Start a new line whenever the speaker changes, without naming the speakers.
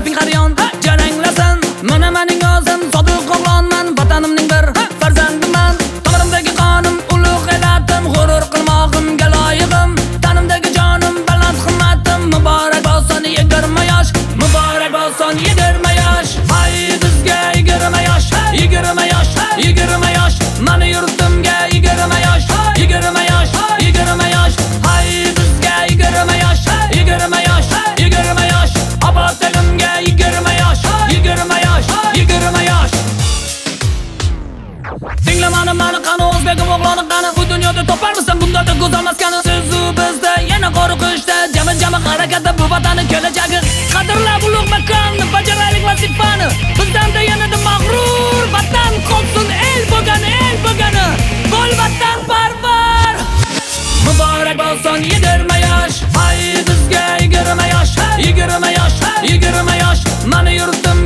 qaryon jaranglasin. Mana mening o'zim sodiq o'g'lonman, vatanimning bir farzandiman. Tomirimdagi qonim ulug' elatim, g'urur qilmog'imga loyiqim. Tanimdagi jonim baland himmatim, muborak bo'lsin 20 yosh, muborak bo'lsin 20 yosh. Hay bizga 20 yosh, 20 yosh, 20 yosh. Mani yurtimga 20 yosh, 20 yosh, 20 yosh. Hay bizga 20 yosh, 20 yosh, 20 yosh. Obotalimga 20 yosh, 20 yosh, 20 yosh. Tinglamani mani qani o'zbegim o'g'loni qani. Bu dunyoda toparmisan bundan go'zal maskani. Sizu bizda yana qo'rqishda, jami harakatda bu vatanning kelajagi. Qadrlab ulug' makonni, bajaraylik vazifani. Bizdan-da yanada mag'rur vatan qolsin, el bo'lgani, el bo'lgani. Bo'l vatan parvar. Muborak bo'lsin 20 yosh. Hay bizga 20 yosh, 20 yosh, 20 yosh. Mani yurtim